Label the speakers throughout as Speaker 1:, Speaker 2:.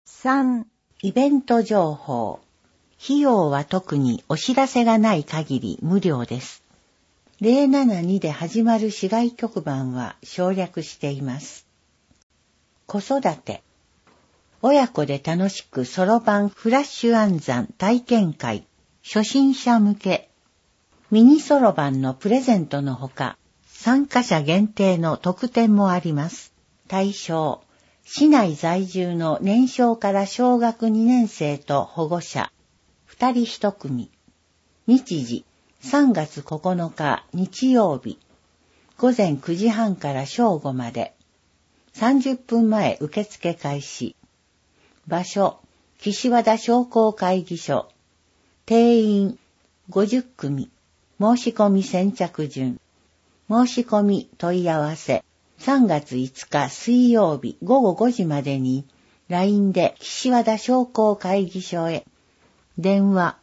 Speaker 1: 3、イベント情報。費用は特にお知らせがない限り無料です。072で始まる市外局番は省略しています。子育て。親子で楽しくそろばんフラッシュ暗算体験会。初心者向け。ミニそろばんのプレゼントのほか、参加者限定の特典もあります。対象。市内在住の年少から小学2年生と保護者。2人1組。日時。3月9日日曜日。午前9時半から正午まで。30分前受付開始。場所。岸和田商工会議所。定員。50組。申し込み先着順。申し込み問い合わせ。3月5日水曜日午後5時までに LINE で岸和田商工会議所へ。電話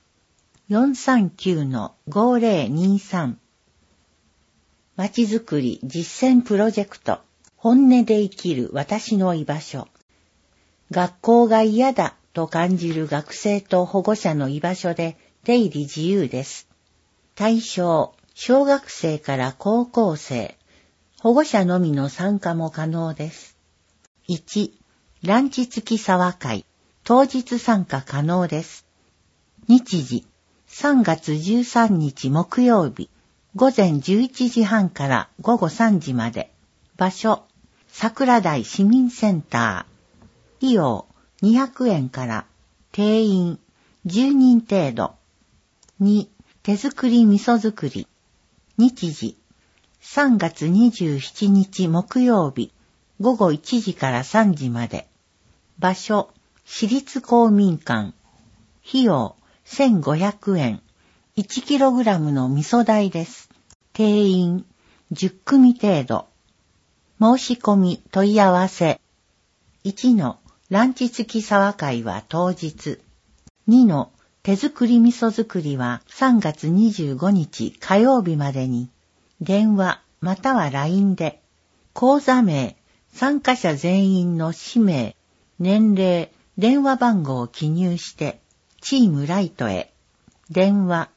Speaker 1: 439-5023。まちづくり実践プロジェクト。本音で生きる私の居場所。学校が嫌だと感じる学生と保護者の居場所で出入り自由です。対象、小学生から高校生。保護者のみの参加も可能です。1、ランチ付き茶話会。当日参加可能です。日時、3月13日木曜日。午前11時半から午後3時まで。場所、桜台市民センター。費用、200円から。定員、10人程度。2、手作り味噌作り。日時、3月27日木曜日。午後1時から3時まで。場所、市立公民館。費用、1500円。1kg の味噌代です。定員、10組程度。申し込み問い合わせ。1のランチ付き茶話会は当日。2の手作り味噌作りは3月25日火曜日までに。電話または LINE で。講座名、参加者全員の氏名、年齢、電話番号を記入して、チームライトへ。電話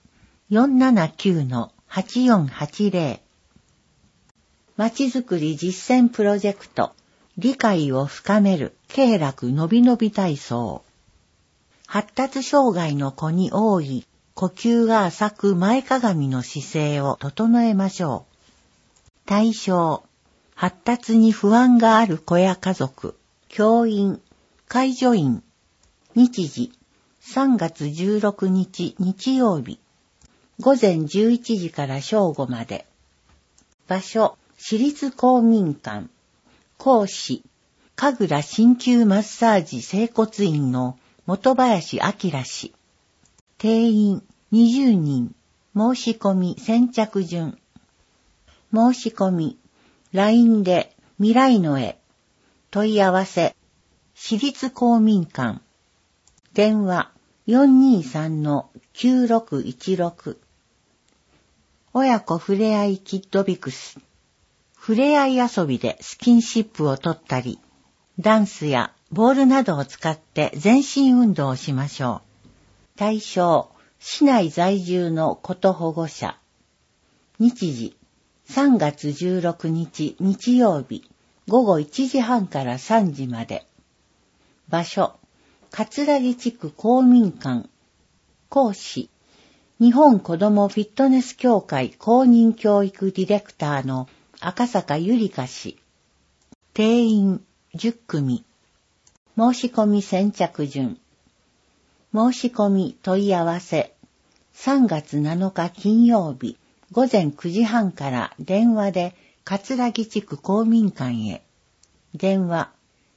Speaker 1: 479-8480。まちづくり実践プロジェクト。理解を深める経絡のびのび体操。発達障害の子に多い呼吸が浅く前かがみの姿勢を整えましょう。対象、発達に不安がある子や家族、教員、介助員。日時、3月16日日曜日。午前11時から正午まで。場所、市立公民館。講師、神楽鍼灸マッサージ整骨院の本林明氏。定員20人。申し込み先着順。申し込み LINE で未来の絵。問い合わせ。市立公民館。電話 423-9616。親子ふれあいキッドビクス。ふれあい遊びでスキンシップを取ったり、ダンスやボールなどを使って全身運動をしましょう。対象、市内在住の子と保護者。日時、3月16日日曜日、午後1時半から3時まで。場所、桂木地区公民館。講師、日本子どもフィットネス協会公認教育ディレクターの赤坂ゆりか氏。定員10組。申し込み先着順。申し込み問い合わせ。3月7日金曜日、午前9時半から電話で桂木地区公民館へ。電話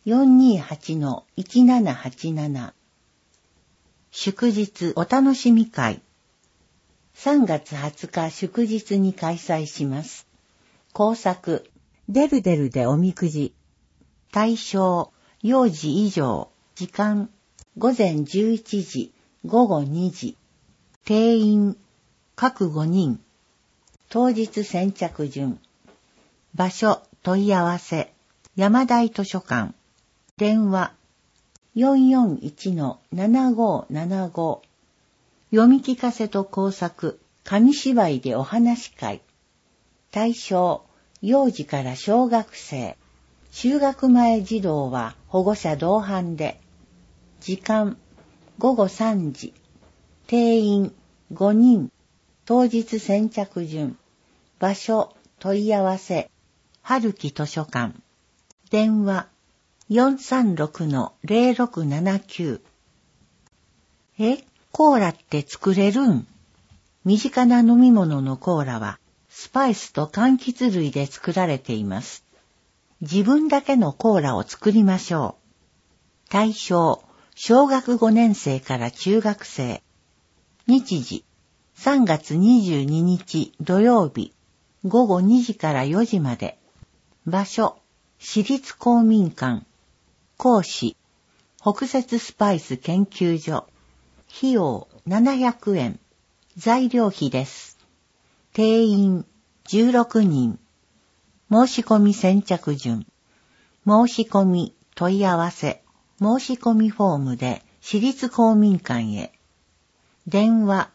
Speaker 1: 428-1787。祝日お楽しみ会。3月20日祝日に開催します。工作、デルデルでおみくじ。対象、幼児以上。時間、午前11時、午後2時。定員、各5人。当日先着順。場所、問い合わせ。山台図書館。電話、 441-7575。読み聞かせと工作、紙芝居でお話会。対象、幼児から小学生。就学前児童は保護者同伴で。時間、午後3時。定員、5人。当日先着順。場所、問い合わせ。春樹図書館。電話、436-0679。コーラって作れるん？身近な飲み物のコーラは、スパイスと柑橘類で作られています。自分だけのコーラを作りましょう。対象、小学5年生から中学生。日時、3月22日土曜日、午後2時から4時まで。場所、私立公民館。講師、北摂スパイス研究所。費用700円。材料費です。定員16人。申し込み先着順。申し込み問い合わせ。申し込みフォームで私立公民館へ。電話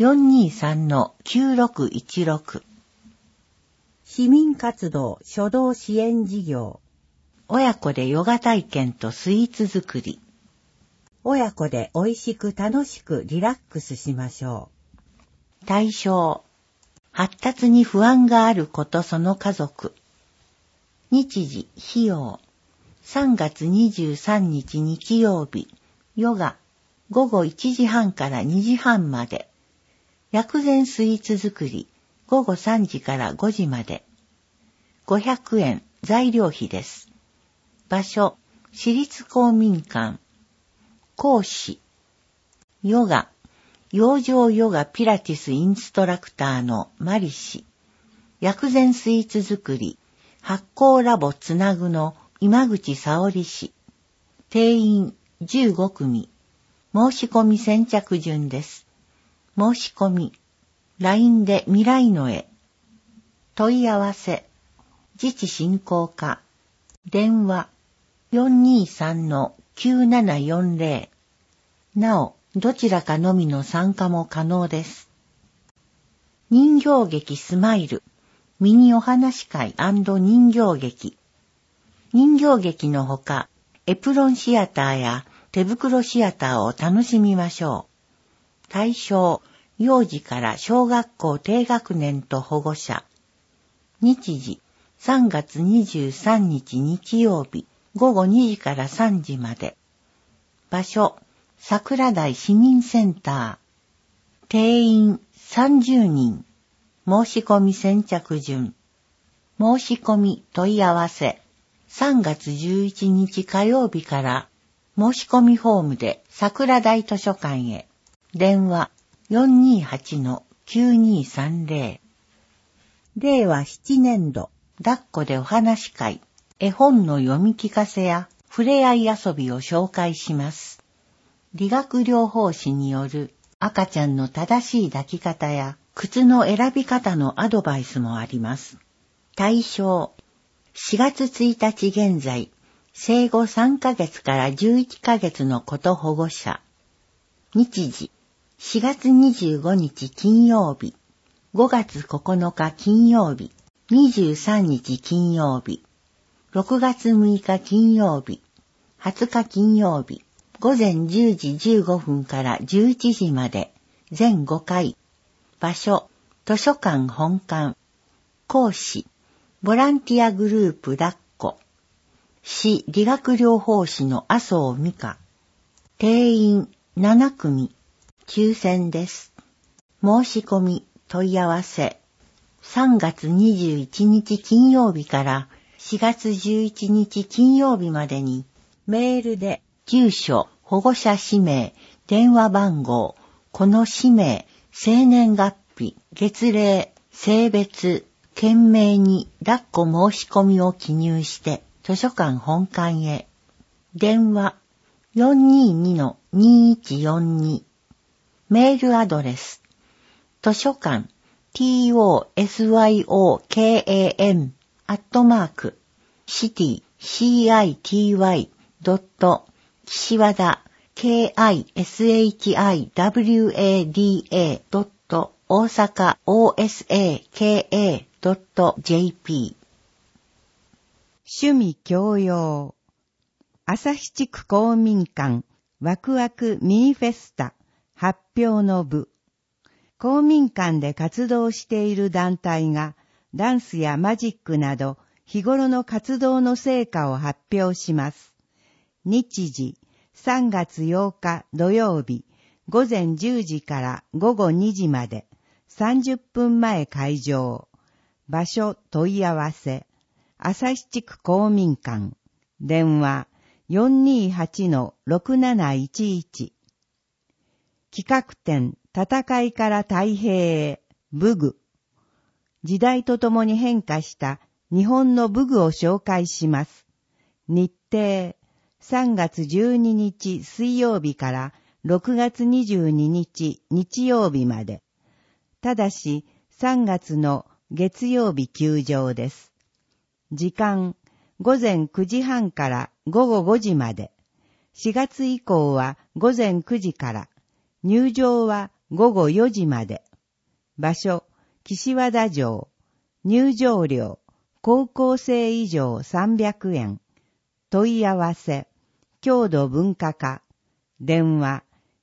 Speaker 1: 423-9616。市民活動初動支援事業。親子でヨガ体験とスイーツ作り。親子で美味しく楽しくリラックスしましょう。対象、発達に不安がある子とその家族。日時、費用、3月23日日曜日、ヨガ、午後1時半から2時半まで。薬膳スイーツ作り、午後3時から5時まで。500円、材料費です。場所、私立公民館。講師、ヨガ、養生ヨガピラティスインストラクターのマリ氏。薬膳スイーツ作り、発酵ラボつなぐの今口沙織氏。定員15組。申し込み先着順です。申し込み、LINE で未来の絵。問い合わせ、自治振興課。電話、423-9740。なお、どちらかのみの参加も可能です。人形劇スマイル、ミニお話会&人形劇。人形劇のほか、エプロンシアターや手袋シアターを楽しみましょう。対象、幼児から小学校低学年と保護者。日時、3月23日日曜日、午後2時から3時まで。場所、桜台市民センター。定員30人。申し込み先着順。申し込み問い合わせ。3月11日火曜日から申し込みフォームで桜台図書館へ。電話 428-9230。令和7年度、抱っこでお話会。絵本の読み聞かせや触れ合い遊びを紹介します。理学療法士による赤ちゃんの正しい抱き方や靴の選び方のアドバイスもあります。対象、4月1日現在、生後3ヶ月から11ヶ月の子と保護者。日時、4月25日金曜日、5月9日金曜日、23日金曜日、6月6日金曜日、20日金曜日、午前10時15分から11時まで、全5回。場所、図書館本館。講師、ボランティアグループ抱っこ。市理学療法士の麻生美香。定員7組。抽選です。申し込み、問い合わせ。3月21日金曜日から4月11日金曜日までに、メールで、住所、保護者氏名、電話番号、この氏名、生年月日、月齢、性別、件名に抱っこ申し込みを記入して図書館本館へ。電話 422-2142。メールアドレス図書館 tosyokan@city.city.jp 岸和田 KISHIWADA. 大阪 osaka.jp
Speaker 2: 趣味教養旭地区公民館ワクワクミニフェスタ発表の部公民館で活動している団体がダンスやマジックなど日頃の活動の成果を発表します。日時3月8日土曜日午前10時から午後2時まで30分前開場。場所問い合わせ。旭地区公民館。電話 428-6711。企画展戦いから太平へ武具。時代とともに変化した日本の武具を紹介します。日程3月12日水曜日から6月22日日曜日まで。ただし3月の月曜日休場です。時間午前9時半から午後5時まで。4月以降は午前9時から。入場は午後4時まで。場所岸和田城。入場料高校生以上300円。問い合わせ郷土文化課。電話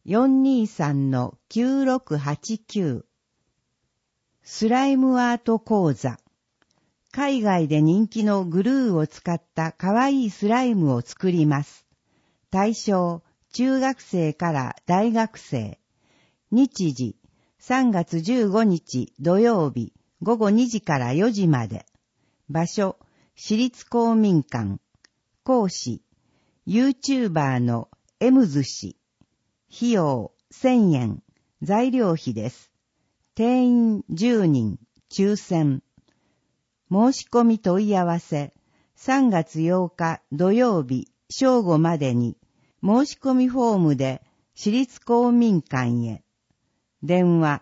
Speaker 2: 423-9689。スライムアート講座。海外で人気のグルーを使ったかわいいスライムを作ります。対象、中学生から大学生。日時、3月15日土曜日午後2時から4時まで。場所、私立公民館。講師、YouTuber のエムズ氏。費用1000円。材料費です。定員10人。抽選。申し込み問い合わせ。3月8日土曜日正午までに申し込みフォームで私立公民館へ。電話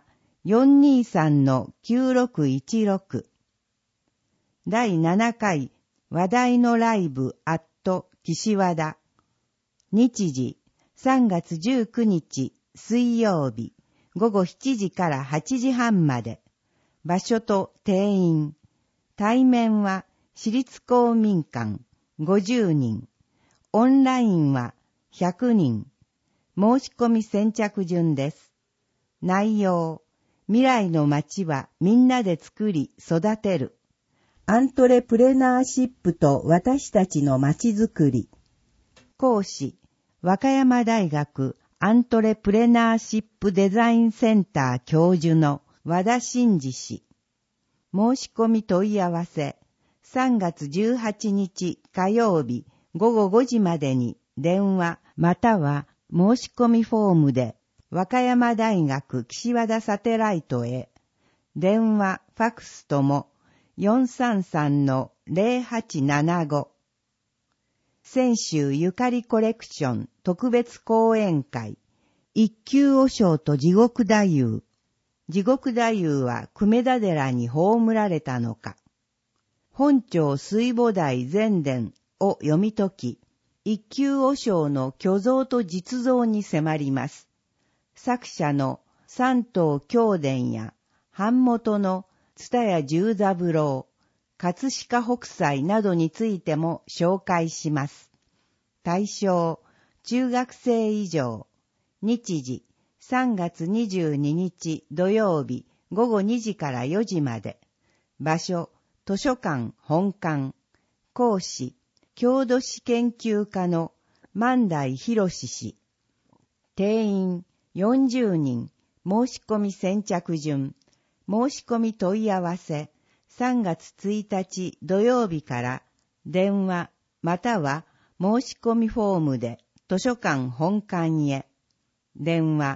Speaker 2: 423-9616。第7回話題のライブアット岸和田。日時3月19日水曜日午後7時から8時半まで。場所と定員。対面は私立公民館50人。オンラインは100人。申し込み先着順です。内容。未来の街はみんなで作り育てる。アントレプレナーシップと私たちの街づくり。講師。和歌山大学アントレプレナーシップデザインセンター教授の和田真二氏。申し込み問い合わせ。3月18日火曜日午後5時までに電話または申し込みフォームで和歌山大学岸和田サテライトへ。電話、ファクスとも 433-0875。泉州ゆかりコレクション特別講演会。一休和尚と地獄太夫。地獄太夫は久米田寺に葬られたのか。本朝水母大全伝を読み解き、一休和尚の虚像と実像に迫ります。作者の三東京伝や版元の蔦屋十三郎、葛飾北斎などについても紹介します。対象、中学生以上。日時、3月22日土曜日午後2時から4時まで。場所、図書館本館。講師、郷土史研究家の万代博氏。定員40人。申し込み先着順。申し込み問い合わせ。3月1日土曜日から電話または申し込みフォームで図書館本館へ。電話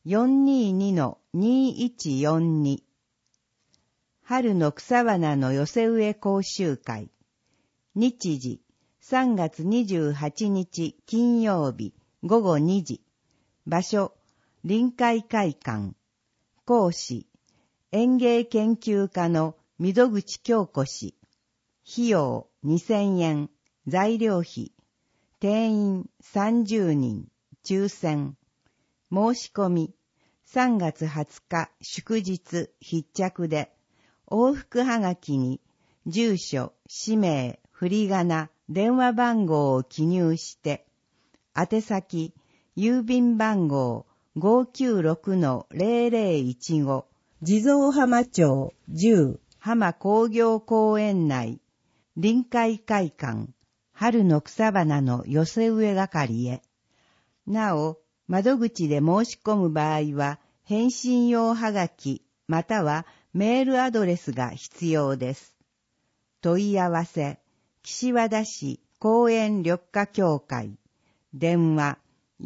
Speaker 2: 422-2142。春の草花の寄せ植え講習会。日時3月28日金曜日午後2時。場所臨海会館。講師園芸研究家の溝口京子氏。費用2000円。材料費。 定員30人、抽選。申し込み、3月20日祝日必着で、往復はがきに、住所、氏名、振り仮名、電話番号を記入して、宛先、郵便番号 596-0015、地蔵浜町10、浜工業公園内、臨海会館、春の草花の寄せ植え係へ。なお、窓口で申し込む場合は、返信用はがき、またはメールアドレスが必要です。問い合わせ、岸和田市公園緑化協会、電話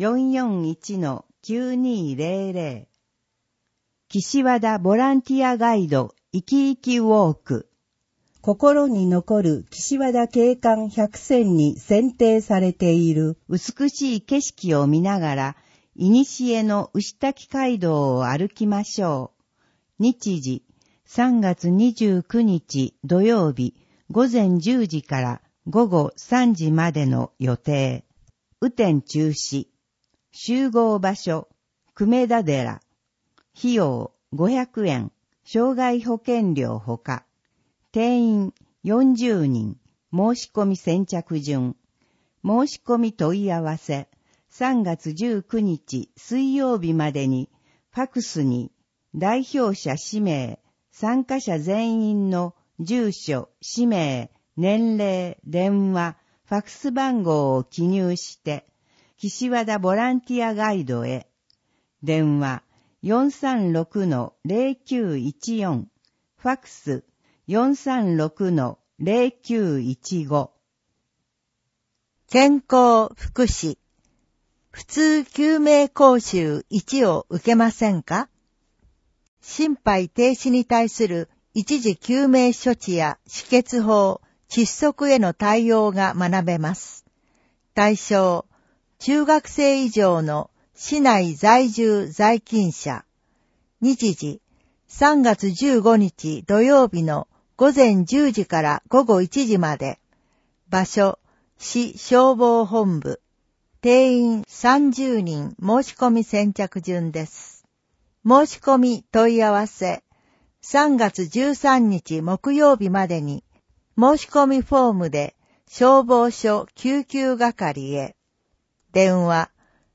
Speaker 2: 441-9200。岸和田ボランティアガイド、いきいきウォーク。心に残る岸和田景観100選に選定されている美しい景色を見ながら、古の牛滝街道を歩きましょう。日時、3月29日土曜日、午前10時から午後3時までの予定。雨天中止。集合場所、久米田寺。費用500円。障害保険料ほか。定員40人。申し込み先着順。申し込み問い合わせ。3月19日水曜日までに、ファクスに代表者氏名、参加者全員の住所、氏名、年齢、電話、ファクス番号を記入して、岸和田ボランティアガイドへ。電話 436-0914、ファクス 436-0915。
Speaker 1: 健康福祉普通救命講習1を受けませんか？心肺停止に対する一時救命処置や止血法、窒息への対応が学べます。対象、中学生以上の市内在住在勤者。日時、3月15日土曜日の午前10時から午後1時まで。場所、市消防本部。定員30人申し込み先着順です。申し込み問い合わせ。3月13日木曜日までに申し込みフォームで消防署救急係へ。電話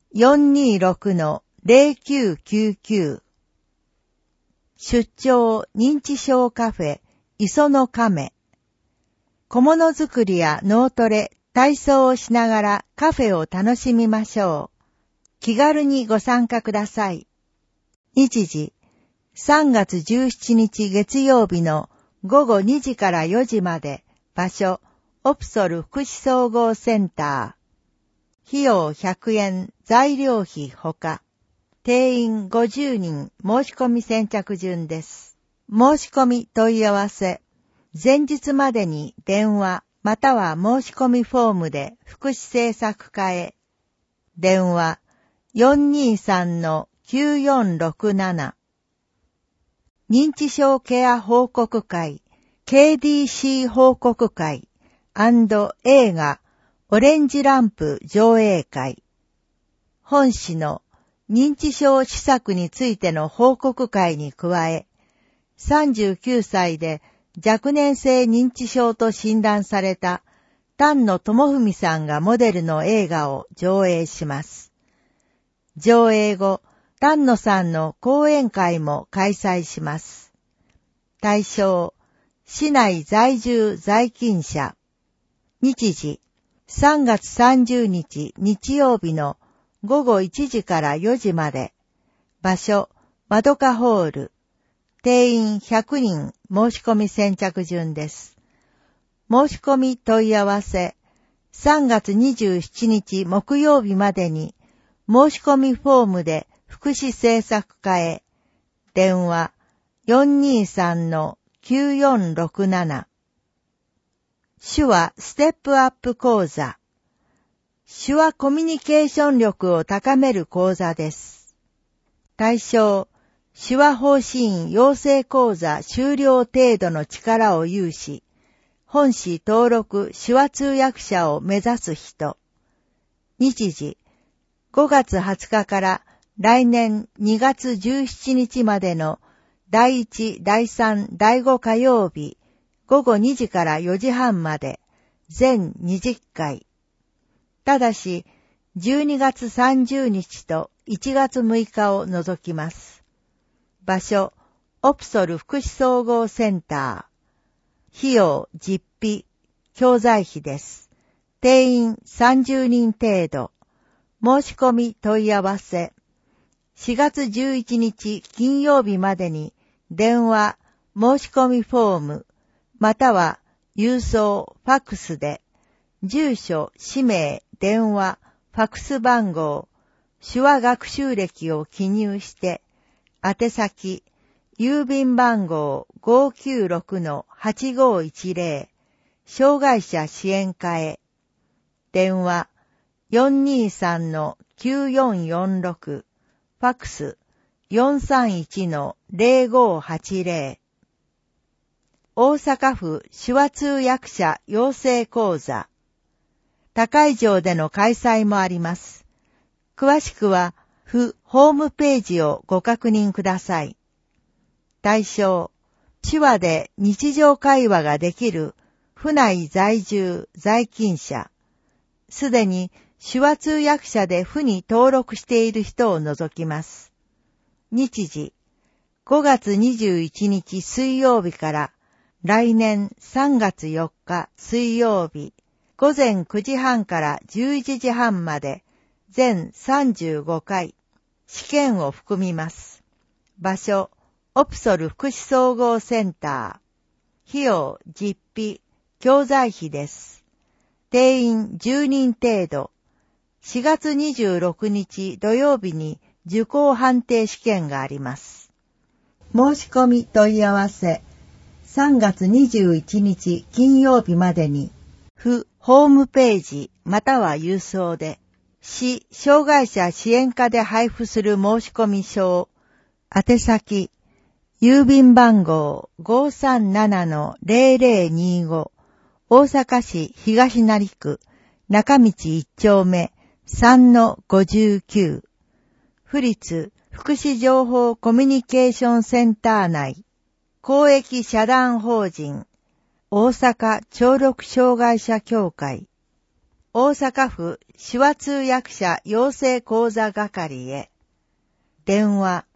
Speaker 1: 426-0999。出張認知症カフェ磯の亀。小物作りや脳トレ、体操をしながらカフェを楽しみましょう。気軽にご参加ください。日時、3月17日月曜日の午後2時から4時まで。場所、オプソル福祉総合センター。費用100円、材料費ほか。定員50人申し込み先着順です。申し込み問い合わせ。前日までに電話または申し込みフォームで福祉政策課へ。電話 423-9467。認知症ケア報告会 KDC 報告会&映画オレンジランプ上映会。本市の認知症施策についての報告会に加え、39歳で若年性認知症と診断された丹野智文さんがモデルの映画を上映します。上映後、丹野さんの講演会も開催します。対象、市内在住在勤者。日時、3月30日日曜日の午後1時から4時まで。場所、まどかホール。定員100人申し込み先着順です。申し込み問い合わせ。3月27日木曜日までに申し込みフォームで福祉政策課へ。電話 423-9467。手話ステップアップ講座。手話コミュニケーション力を高める講座です。対象、手話方針員養成講座修了程度の力を有し、本市登録手話通訳者を目指す人。
Speaker 2: 日時、5月20日から来年2月17日までの第1、第3、第5火曜日、午後2時から4時半まで、全20回。ただし、12月30日と1月6日を除きます。場所、オプソル福祉総合センター。費用実費、教材費です。定員30人程度。申し込み問い合わせ。4月11日金曜日までに電話、申し込みフォーム、または郵送、ファックスで、住所、氏名、電話、ファックス番号、手話学習歴を記入して、宛先、郵便番号 596-8510、障害者支援課へ。電話、423-9446、ファックス、431-0580。大阪府手話通訳者養成講座。他会場での開催もあります。詳しくは、府ホームページをご確認ください。対象、手話で日常会話ができる府内在住在勤者、すでに手話通訳者で府に登録している人を除きます。日時、5月21日水曜日から来年3月4日水曜日、午前9時半から11時半まで全35回、試験を含みます。場所、オプソル福祉総合センター。費用、実費、教材費です。定員10人程度。4月26日土曜日に受講判定試験があります。申し込み問い合わせ。3月21日金曜日までに、府ホームページまたは郵送で、市障害者支援課で配布する申込書、宛先、郵便番号 537-0025、大阪市東成区、中道1丁目 3-59、府立福祉情報コミュニケーションセンター内、公益社団法人、大阪聴力障害者協会、大阪府手話通訳者養成講座係へ。電話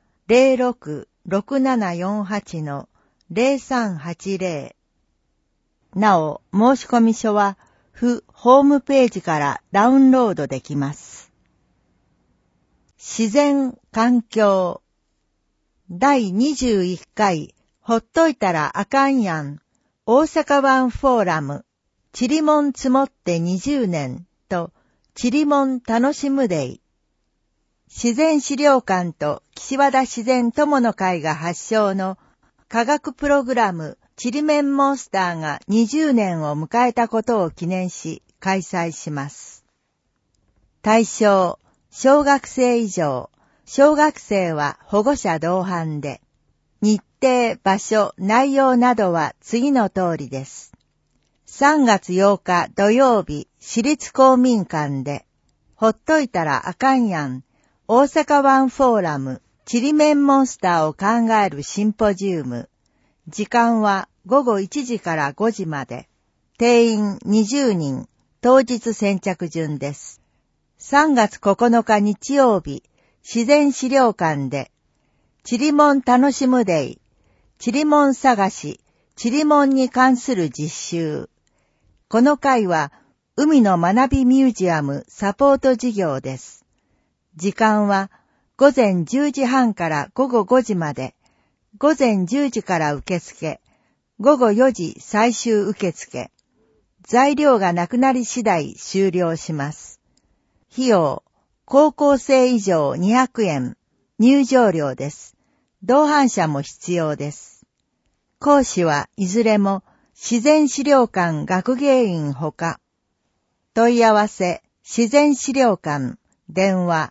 Speaker 2: 06-6748-0380。なお、申込書は府ホームページからダウンロードできます。自然環境第21回ほっといたらあかんやん大阪湾フォーラムちりもん積もって20年とちりもん楽しむデイ。自然資料館と岸和田自然友の会が発祥の科学プログラムちりめんモンスターが20年を迎えたことを記念し開催します。対象、小学生以上、小学生は保護者同伴で、日程、場所、内容などは次の通りです。3月8日土曜日、市立公民館で、ほっといたらあかんやん、大阪湾フォーラム、ちりめんモンスターを考えるシンポジウム。時間は午後1時から5時まで。定員20人、当日先着順です。3月9日日曜日、自然資料館で、ちりもん楽しむデイ、ちりもん探し、ちりもんに関する実習。この会は、海の学びミュージアムサポート事業です。時間は午前10時半から午後5時まで、午前10時から受付、午後4時最終受付。材料がなくなり次第終了します。費用、高校生以上200円、入場料です。同伴者も必要です。講師はいずれも自然資料館学芸員ほか。問い合わせ、自然資料館、電話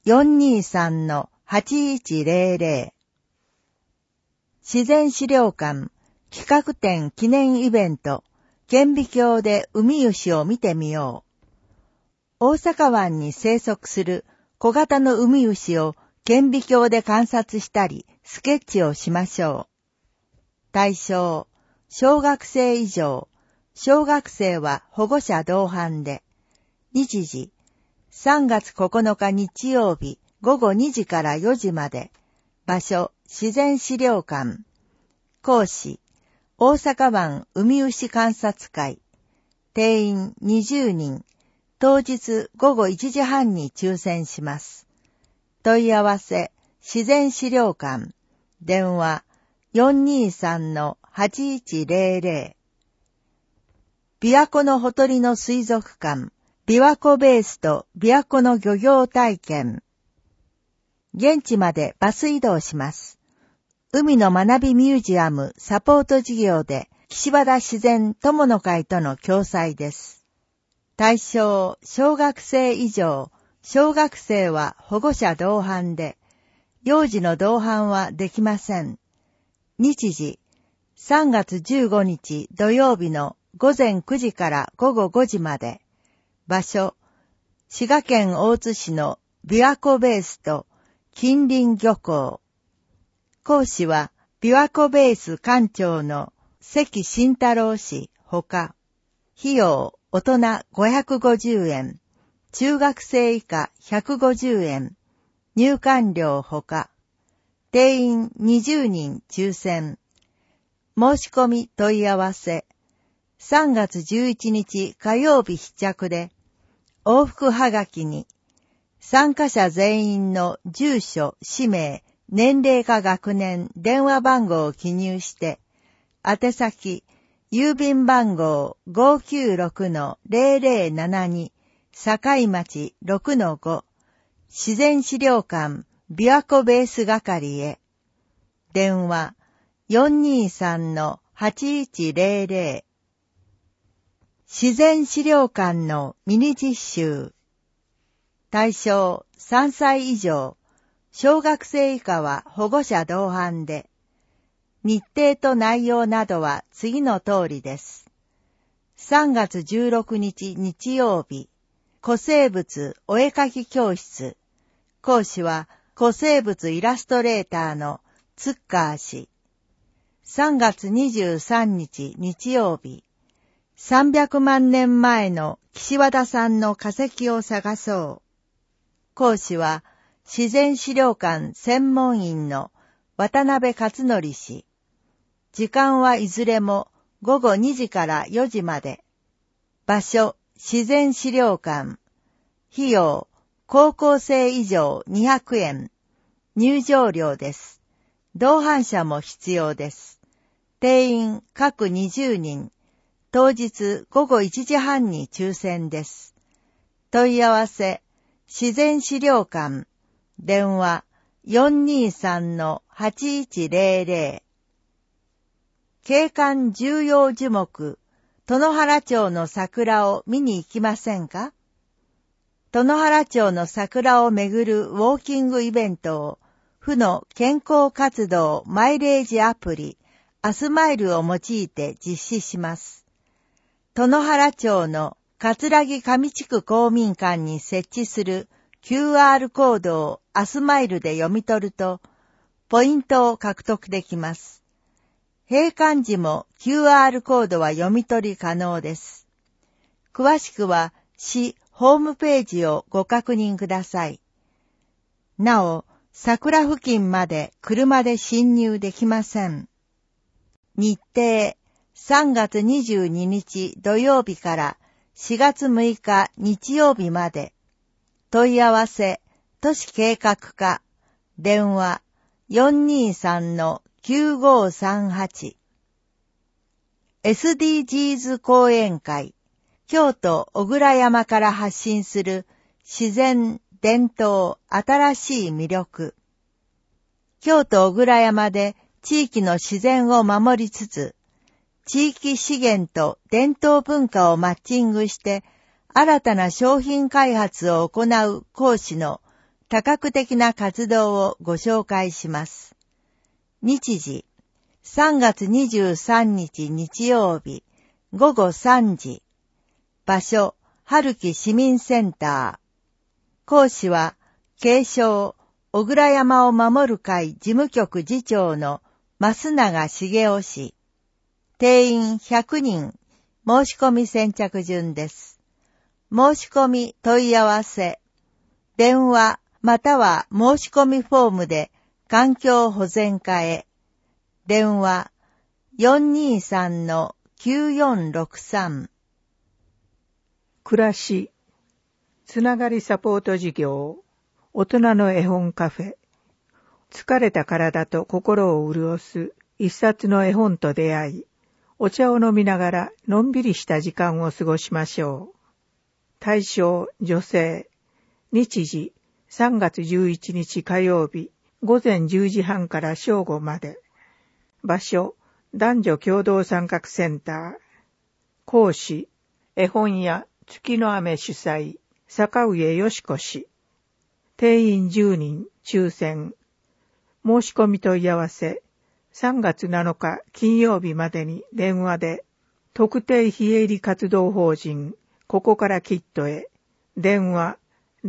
Speaker 2: 423-8100。自然資料館、企画展記念イベント、顕微鏡でウミウシを見てみよう。 大阪湾に生息する小型のウミウシを顕微鏡で観察したり、スケッチをしましょう。対象、小学生以上、小学生は保護者同伴で、日時、3月9日日曜日午後2時から4時まで、場所、自然資料館、講師、大阪湾ウミウシ観察会、定員20人、当日午後1時半に抽選します。問い合わせ、自然資料館、電話 423-8100。琵琶湖のほとりの水族館、琵琶湖ベースと琵琶湖の漁業体験。現地までバス移動します。海の学びミュージアムサポート事業で岸和田自然友の会との共催です。対象、小学生以上、小学生は保護者同伴で、幼児の同伴はできません。日時、3月15日土曜日の午前9時から午後5時まで。場所、滋賀県大津市の琵琶湖ベースと近隣漁港。講師は琵琶湖ベース館長の関慎太郎氏ほか、費用大人550円、中学生以下150円、入館料ほか、定員20人抽選。申し込み問い合わせ、3月11日火曜日必着で、往復はがきに、参加者全員の住所、氏名、年齢か学年、電話番号を記入して、宛先、郵便番号 596-0072 堺町 6-5 自然資料館琵琶湖ベース係へ。電話 423-8100。自然資料館のミニ実習。対象3歳以上、小学生以下は保護者同伴で、日程と内容などは次の通りです。3月16日日曜日、古生物お絵かき教室。講師は古生物イラストレーターのツッカー氏。3月23日日曜日、300万年前の岸和田さんの化石を探そう。講師は自然資料館専門員の渡辺勝則氏。時間はいずれも午後2時から4時まで。場所、自然資料館。費用、高校生以上200円。入場料です。同伴者も必要です。定員各20人。当日午後1時半に抽選です。問い合わせ、自然資料館。電話 423-8100。景観重要樹木、殿原町の桜を見に行きませんか？殿原町の桜をめぐるウォーキングイベントを、府の健康活動マイレージアプリ、アスマイルを用いて実施します。殿原町の葛城上地区公民館に設置する QR コードをアスマイルで読み取ると、ポイントを獲得できます。閉館時も QR コードは読み取り可能です。詳しくは市ホームページをご確認ください。なお、桜付近まで車で進入できません。日程、3月22日土曜日から4月6日日曜日まで。問い合わせ、都市計画課、電話 423-9538。SDGs 講演会、京都小倉山から発信する自然、伝統、新しい魅力。京都小倉山で地域の自然を守りつつ、地域資源と伝統文化をマッチングして新たな商品開発を行う講師の多角的な活動をご紹介します。日時、3月23日日曜日、午後3時。場所、 春木市民センター。講師は、継承、小倉山を守る会事務局次長の増永茂雄氏。定員100人、申し込み先着順です。申し込み問い合わせ。電話または申し込みフォームで環境保全課へ。電話 423-9463。
Speaker 3: 暮らし、つながりサポート事業、大人の絵本カフェ。疲れた体と心を潤す一冊の絵本と出会い、お茶を飲みながらのんびりした時間を過ごしましょう。対象、女性。日時、3月11日火曜日、午前10時半から正午まで。場所、男女共同参画センター。講師、絵本屋、月の雨主催、坂上よしこ氏。定員10人、抽選。申し込み問い合わせ、3月7日金曜日までに電話で、特定非営利活動法人、ここからきっとへ、電話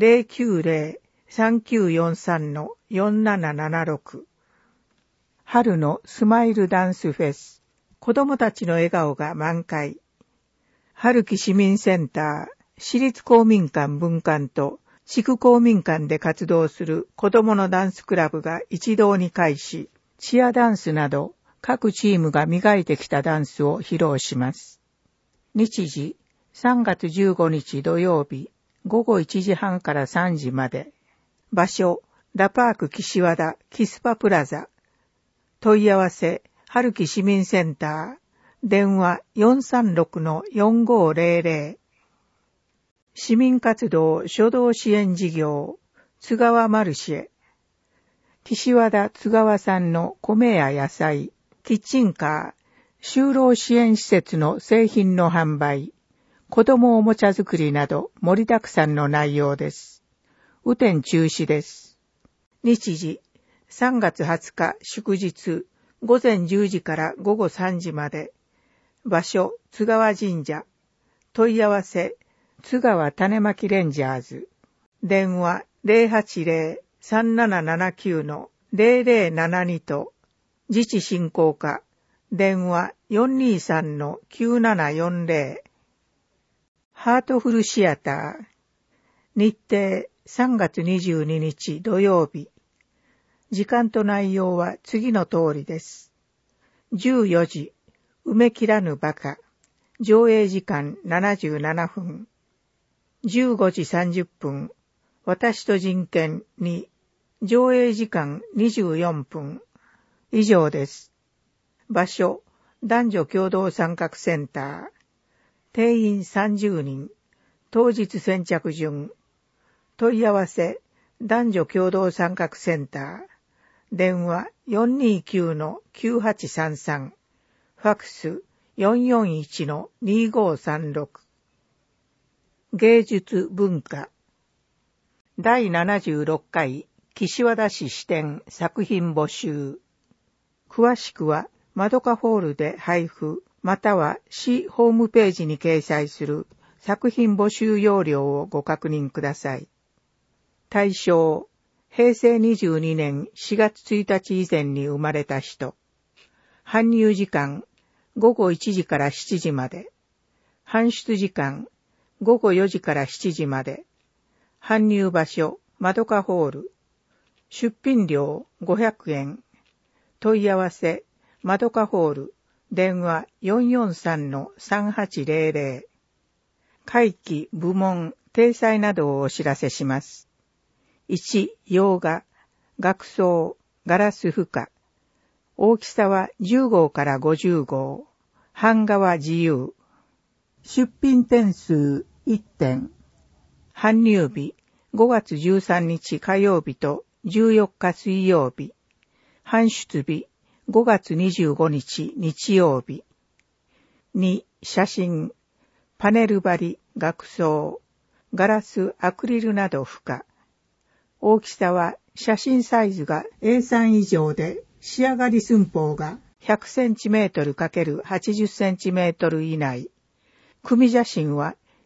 Speaker 3: 090-3943-4776。春のスマイルダンスフェス、子どもたちの笑顔が満開。春木市民センター、市立公民館分館と地区公民館で活動する子どものダンスクラブが一堂に会し、チアダンスなど各チームが磨いてきたダンスを披露します。日時、3月15日土曜日、午後1時半から3時まで。場所、ラパーク岸和田キスパプラザ。問い合わせ、春木市民センター。電話 436-4500。市民活動初動支援事業、津川マルシェ。岸和田津川産の米や野菜、キッチンカー、就労支援施設の製品の販売、子供おもちゃ作りなど盛りだくさんの内容です。雨天中止です。日時、3月20日祝日、午前10時から午後3時まで。場所、津川神社。問い合わせ、津川種まきレンジャーズ。電話 080-3779-0072 と、自治振興課。電話 423-9740。ハートフルシアター。日程3月22日土曜日。時間と内容は次の通りです。14時、埋め切らぬバカ。上映時間77分。15時30分。私と人権2。上映時間24分。以上です。場所、男女共同参画センター。定員30人。当日先着順。問い合わせ、男女共同参画センター。電話 429-9833。ファクス 441-2536。芸術文化。第76回岸和田市支店作品募集。詳しくはまどかホールで配布または市ホームページに掲載する作品募集要領をご確認ください。対象、平成22年4月1日以前に生まれた人。搬入時間、午後1時から7時まで。搬出時間、午後4時から7時まで。搬入場所、まどかホール。出品料500円。問い合わせ、まどかホール。電話 443-3800。会期、部門、体裁などをお知らせします。1、洋画、額装、ガラス負荷。大きさは10号から50号。版画は自由。出品点数1点。搬入日、5月13日火曜日と14日水曜日。搬出日、5月25日日曜日。2、写真、パネル張り、額装、ガラス、アクリルなど付加。大きさは写真サイズが A3 以上で、仕上がり寸法が 100cm×80cm 以内。組写真は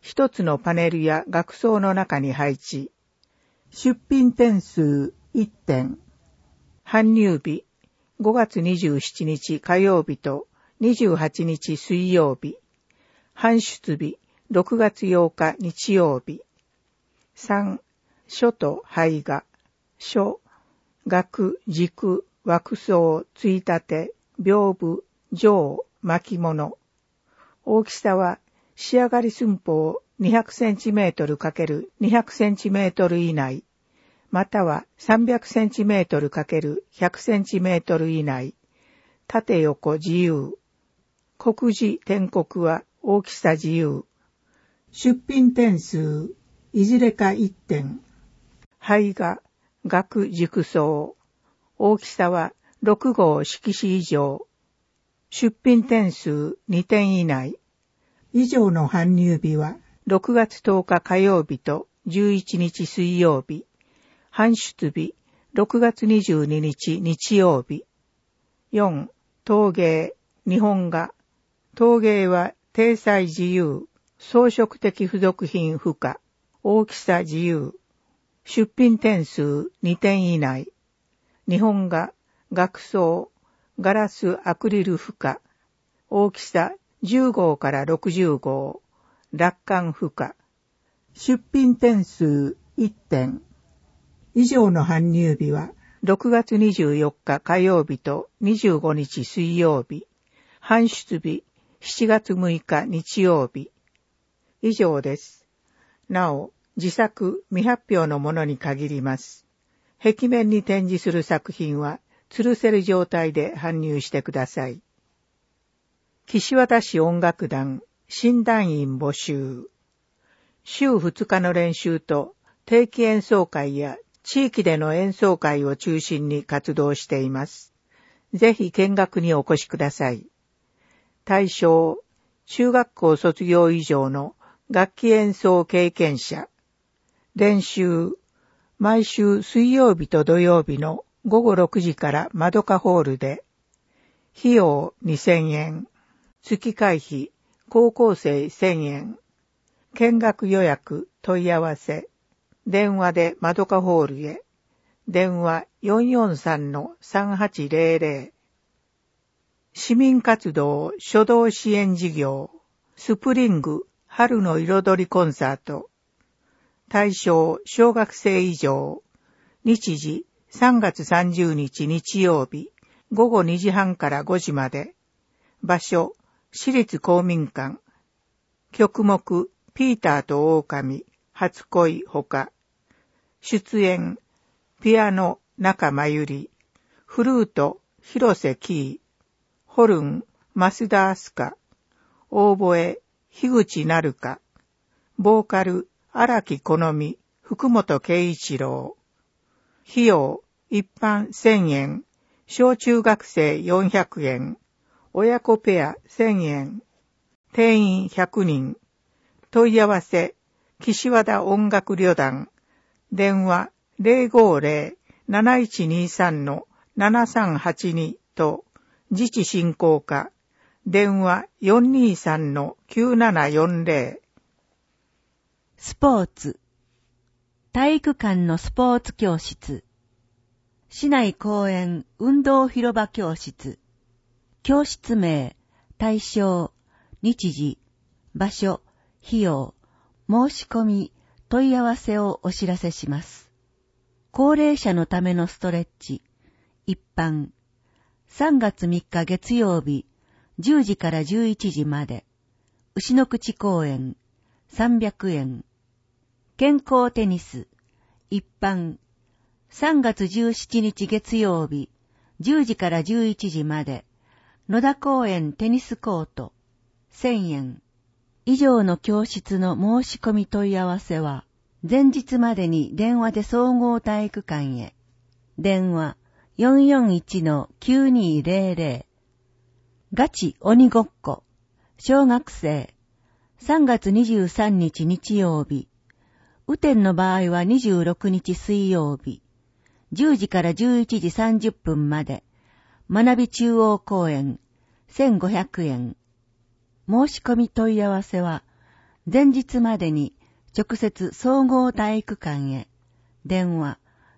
Speaker 3: 一つのパネルや額装の中に配置。出品点数1点。搬入日5月27日火曜日と28日水曜日。搬出日6月8日日曜日。3、書と胚芽。書、額、軸、枠装、ついたて、屏風、上、巻物。大きさは仕上がり寸法 200cm×200cm 以内、または 300cm×100cm 以内。縦横自由。刻字点刻は大きさ自由。出品点数、いずれか1点。胚芽、額軸装。大きさは6号色紙以上。出品点数2点以内。以上の搬入日は6月10日火曜日と11日水曜日。搬出日6月22日日曜日。4、陶芸、日本画。陶芸は体裁自由、装飾的付属品不可。大きさ自由。出品点数2点以内。日本画、額装、ガラスアクリル不可。大きさ10号から60号。落款不可。出品点数1点。以上の搬入日は6月24日火曜日と25日水曜日。搬出日7月6日日曜日。以上です。なお、自作未発表のものに限ります。壁面に展示する作品は吊るせる状態で搬入してください。岸和田市音楽団新団員募集。週2日の練習と定期演奏会や地域での演奏会を中心に活動しています。ぜひ見学にお越しください。対象、中学校卒業以上の楽器演奏経験者。練習、毎週水曜日と土曜日の午後6時からまどかホールで。費用2000円。月会費、高校生1000円。見学予約、問い合わせ。電話でまどかホールへ。電話 443-3800。市民活動初動支援事業。スプリング春の彩りコンサート。対象小学生以上。日時3月30日日曜日午後2時半から5時まで。場所市立公民館。曲目ピーターと狼、初恋ほか。出演ピアノ中真由里、フルート広瀬キー、ホルン増田明日香、オーボエ樋口成香、ボーカル荒木好美、福本圭一郎。費用一般1000円、小中学生400円、親子ペア1000円、定員100人。問い合わせ岸和田音楽旅団。電話 050-7123-7382 と自治振興課。電話 423-9740。
Speaker 2: スポーツ。体育館のスポーツ教室。市内公園運動広場教室。教室名、対象、日時、場所、費用、申し込み、問い合わせをお知らせします。高齢者のためのストレッチ、一般。3月3日月曜日、10時から11時まで。牛の口公園、300円。健康テニス、一般。3月17日月曜日、10時から11時まで。野田公園テニスコート、1000円。以上の教室の申し込み問い合わせは、前日までに電話で総合体育館へ。電話 441-9200。ガチ鬼ごっこ。小学生。3月23日日曜日。雨天の場合は26日水曜日。10時から11時30分まで。学び中央公園。1500円。申し込み問い合わせは、 前日までに直接総合体育館へ。電話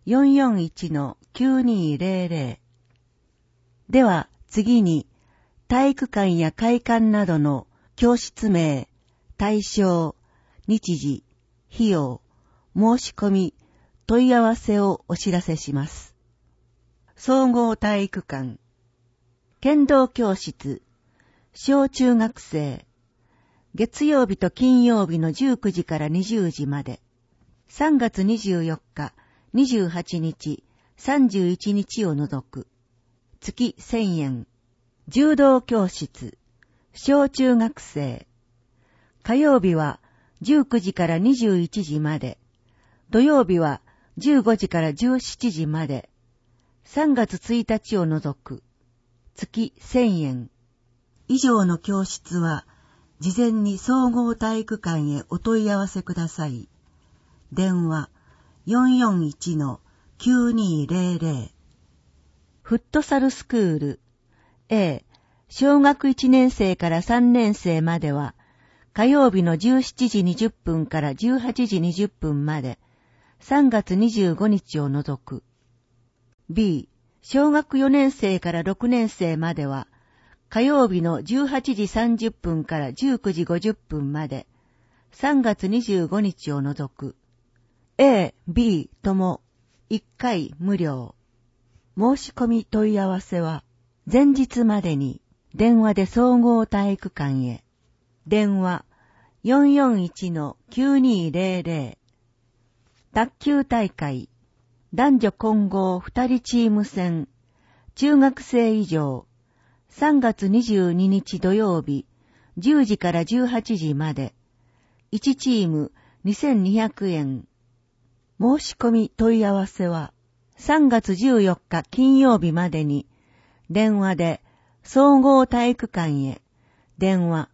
Speaker 2: 441-9200。では次に体育館や会館などの教室名、対象、日時、費用、申し込み、問い合わせをお知らせします。総合体育館、剣道教室、小中学生、月曜日と金曜日の19時から20時まで、3月24日、28日、31日を除く、月1000円。柔道教室、小中学生、火曜日は19時から21時まで、土曜日は15時から17時まで、3月1日を除く、月1000円。以上の教室は、事前に総合体育館へお問い合わせください。電話 441-9200。フットサルスクール A、小学1年生から3年生までは、火曜日の17時20分から18時20分まで、3月25日を除く。B、小学4年生から6年生までは、火曜日の18時30分から19時50分まで、3月25日を除く。A、B とも1回無料。申し込み問い合わせは、前日までに電話で総合体育館へ。電話 441-9200。卓球大会、男女混合2人チーム戦、中学生以上、3月22日土曜日、10時から18時まで、1チーム2200円。申し込み問い合わせは、3月14日金曜日までに、電話で総合体育館へ。電話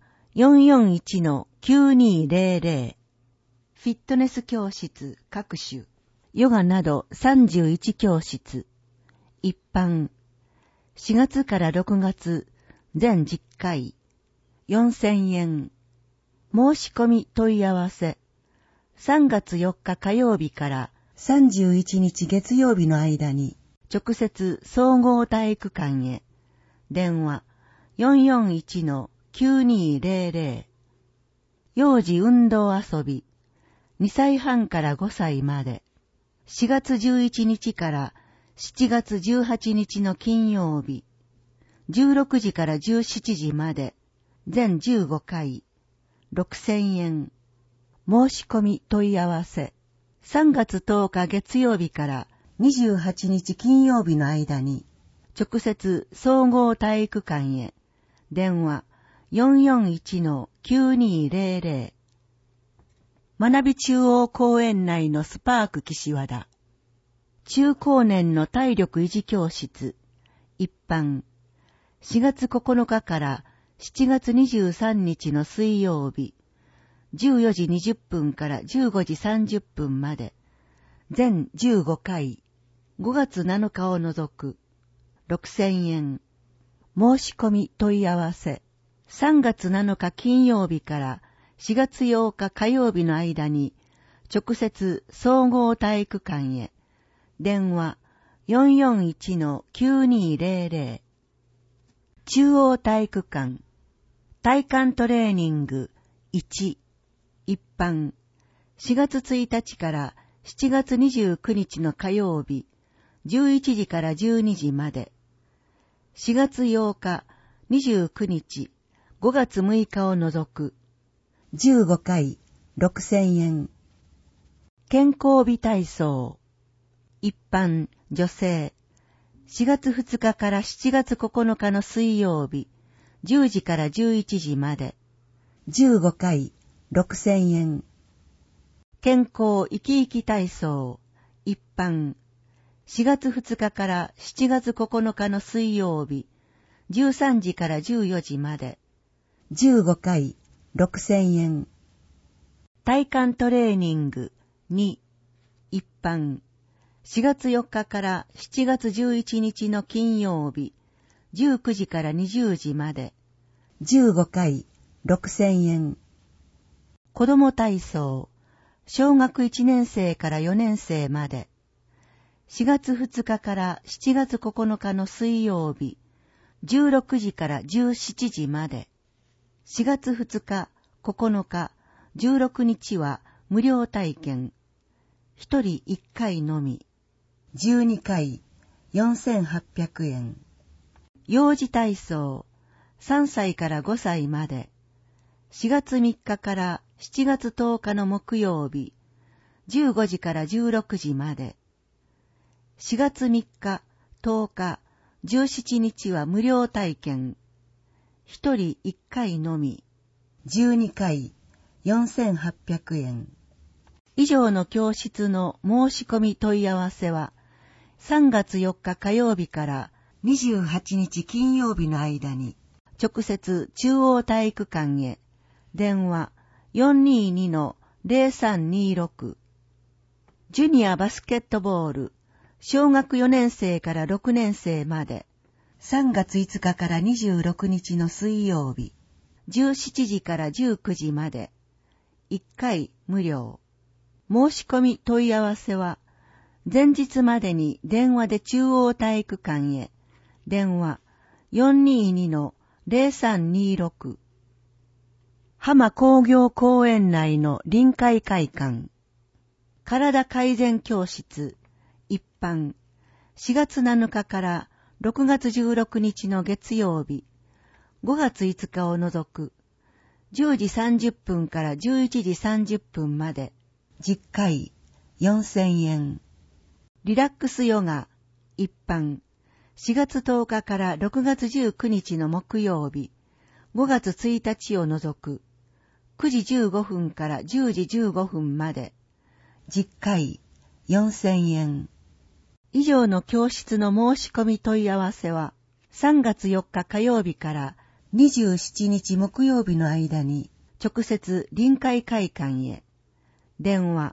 Speaker 2: 441-9200。フィットネス教室各種、ヨガなど31教室。一般、4月から6月、全10回、4000円。申し込み問い合わせ、3月4日火曜日から31日月曜日の間に、直接総合体育館へ。電話 441-9200。幼児運動遊び、2歳半から5歳まで、4月11日から7月18日の金曜日、16時から17時まで、全15回、6000円。申し込み問い合わせ、3月10日月曜日から28日金曜日の間に、直接総合体育館へ。電話 441-9200。学び中央公園内のスパーク岸和田。中高年の体力維持教室。一般。4月9日から7月23日の水曜日。14時20分から15時30分まで。全15回。5月7日を除く。6000円。申し込み問い合わせ。3月7日金曜日から4月8日火曜日の間に、直接総合体育館へ。電話 441-9200。中央体育館。体幹トレーニング1。一般。4月1日から7月29日の火曜日、11時から12時まで。4月8日、29日、5月6日を除く。15回、6000円。健康美体操。一般、女性。4月2日から7月9日の水曜日、10時から11時まで。15回、6000円。健康生き生き体操。一般。4月2日から7月9日の水曜日、13時から14時まで。15回、6000円。体幹トレーニング2。一般。4月4日から7月11日の金曜日、19時から20時まで。15回、6000円。 子ども体操、小学1年生から4年生まで、4月2日から7月9日の水曜日、16時から17時まで、4月2日、9日、16日は無料体験、1人1回のみ、12回4800円。幼児体操、3歳から5歳まで、4月3日から7月10日の木曜日、15時から16時まで、4月3日、10日、17日は無料体験、1人1回のみ、12回4800円。以上の教室の申し込み問い合わせは、3月4日火曜日から28日金曜日の間に、直接中央体育館へ、電話 422-0326。ジュニアバスケットボール、小学4年生から6年生まで、3月5日から26日の水曜日、17時から19時まで、1回無料。申し込み問い合わせは、前日までに電話で中央体育館へ、電話 422-0326。浜工業公園内の臨海会館。体改善教室、一般、4月7日から6月16日の月曜日、5月5日を除く、10時30分から11時30分まで、10回4000円。リラックスヨガ、一般、4月10日から6月19日の木曜日、5月1日を除く、9時15分から10時15分まで、10回4000円。以上の教室の申し込み問い合わせは、3月4日火曜日から27日木曜日の間に、直接臨海会館へ、電話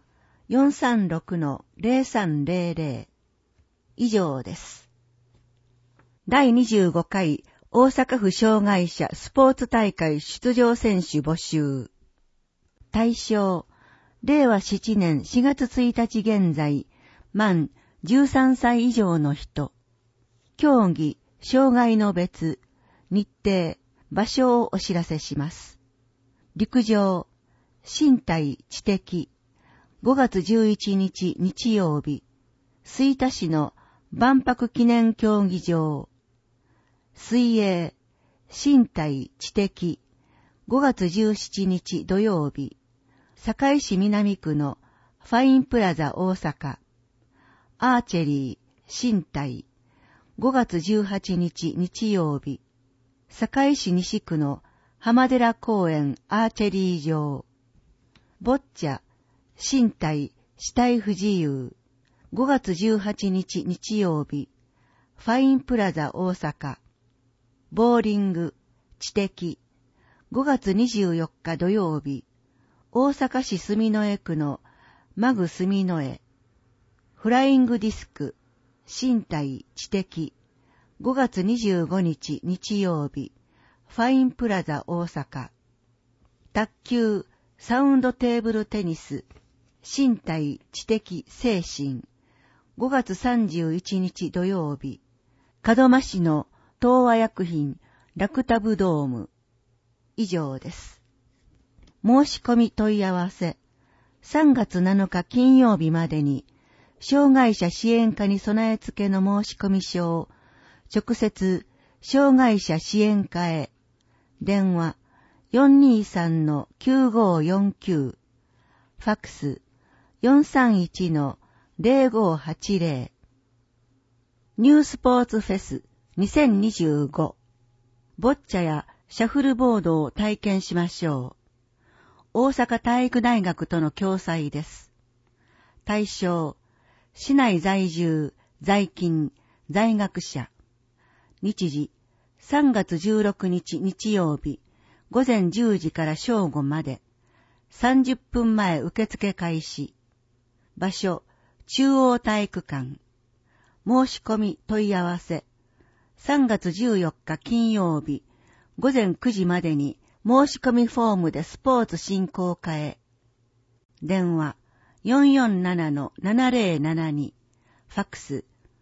Speaker 2: 436-0300。以上です。第25回大阪府障害者スポーツ大会出場選手募集。対象、令和7年4月1日現在、満13歳以上の人。競技、障害の別、日程、場所をお知らせします。陸上、身体、知的、5月11日日曜日、吹田市の万博記念競技場。水泳、身体、知的、5月17日土曜日、堺市南区のファインプラザ大阪。アーチェリー、身体、5月18日日曜日、堺市西区の浜寺公園アーチェリー場。ボッチャ、身体、肢体不自由、5月18日日曜日、ファインプラザ大阪。ボーリング、知的、5月24日土曜日、大阪市住之江区のマグ住之江。フライングディスク、身体、知的、5月25日日曜日、ファインプラザ大阪。卓球、サウンドテーブルテニス、身体、知的、精神、5月31日土曜日、門真市の東和薬品ラクタブドーム。以上です。申し込み問い合わせ、3月7日金曜日までに、障害者支援課に備え付けの申し込み書を、直接、障害者支援課へ、電話 423-9549、ファックス 431-0580。ニュースポーツフェス2025。ボッチャやシャフルボードを体験しましょう。大阪体育大学との共催です。対象、市内在住、在勤、在学者。日時、3月16日日曜日、午前10時から正午まで、30分前受付開始。場所、中央体育館。申し込み問い合わせ。3月14日金曜日、午前9時までに申し込みフォームでスポーツ振興課へ。電話 447-7072、ファックス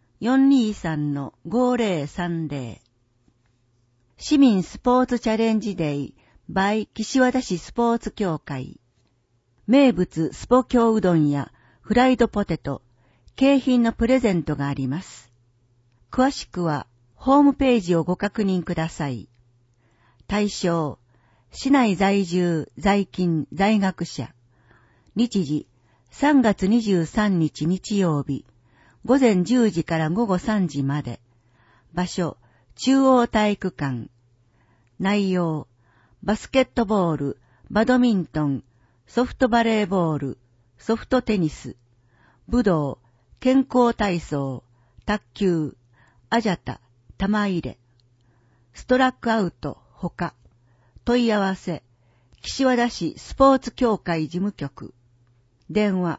Speaker 2: 423-5030。市民スポーツチャレンジデイ by 岸和田市スポーツ協会。名物スポ京うどんやフライドポテト、景品のプレゼントがあります。詳しくはホームページをご確認ください。対象、市内在住、在勤、在学者。日時、3月23日日曜日、午前10時から午後3時まで。場所、中央体育館。内容、バスケットボール、バドミントン、ソフトバレーボール、ソフトテニス、武道、健康体操、卓球、アジャタ、玉入れ、ストラックアウト、他。問い合わせ、岸和田市スポーツ協会事務局。電話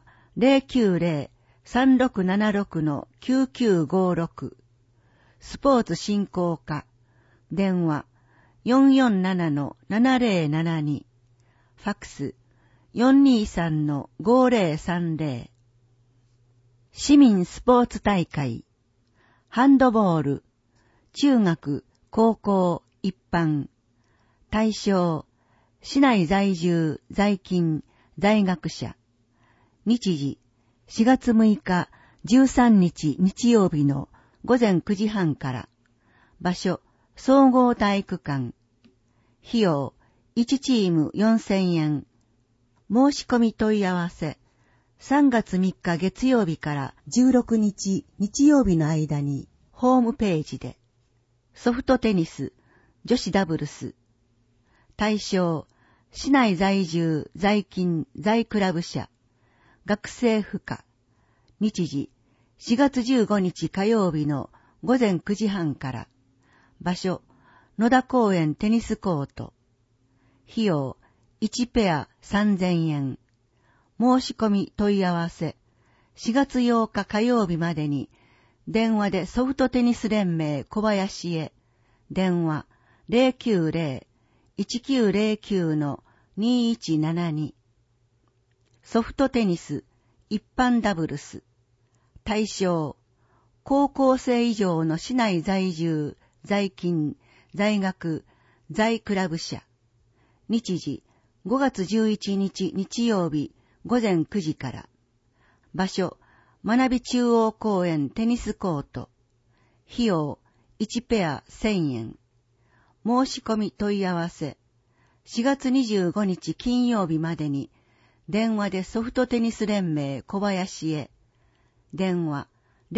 Speaker 2: 090-3676-9956。スポーツ振興課。電話 447-7072。ファックス 423-5030。市民スポーツ大会。ハンドボール。中学、高校、一般。対象、市内在住、在勤、在学者。日時、4月6日、13日日曜日の午前9時半から。場所、総合体育館。費用、1チーム4000円。申し込み問い合わせ。3月3日月曜日から16日日曜日の間に、ホームページで。ソフトテニス、女子ダブルス。対象、市内在住、在勤、在クラブ者。学生不可。日時、4月15日火曜日の午前9時半から。場所、野田公園テニスコート。費用、1ペア3000円。申し込み問い合わせ。4月8日火曜日までに、電話でソフトテニス連盟小林へ。電話 090-1909-2172。ソフトテニス、一般ダブルス。対象、高校生以上の市内在住、在勤、在学、在クラブ者。日時、5月11日日曜日、午前9時から。場所、学び中央公園テニスコート。費用、1ペア1000円。申し込み問い合わせ。4月25日金曜日までに、電話でソフトテニス連盟小林へ。電話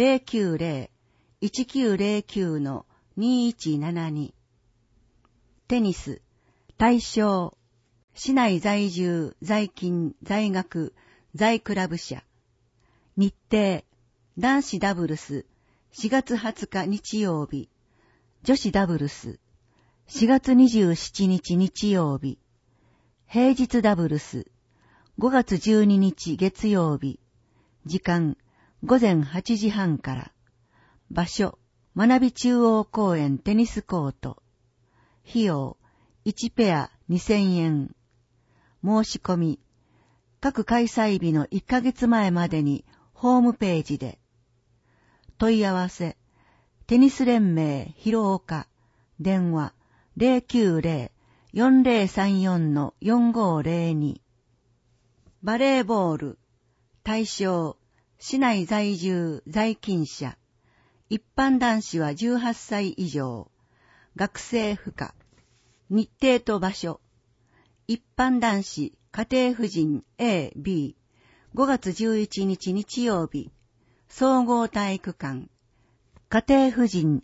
Speaker 2: 090-1909-2172。テニス、対象、市内在住、在勤、在学、在クラブ者。日程、男子ダブルス、4月20日日曜日。女子ダブルス、4月27日日曜日。平日ダブルス、5月12日月曜日。時間、午前8時半から。場所、学び中央公園テニスコート。費用、1ペア2000円。申し込み、各開催日の1ヶ月前までにホームページで。問い合わせ、テニス連盟広岡。電話、090-4034-4502。バレーボール。対象、市内在住、在勤者。一般男子は18歳以上。学生不可。日程と場所。一般男子、家庭婦人 A、B。5月11日日曜日。総合体育館。家庭婦人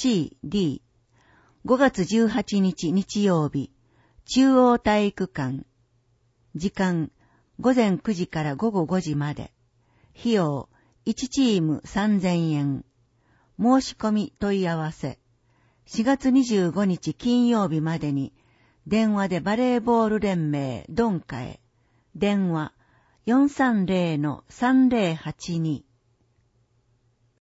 Speaker 2: C、D。5月18日日曜日。中央体育館。時間、午前9時から午後5時まで。費用、1チーム3000円。申し込み問い合わせ。4月25日金曜日までに、電話でバレーボール連盟ドンカへ。電話 430-3082。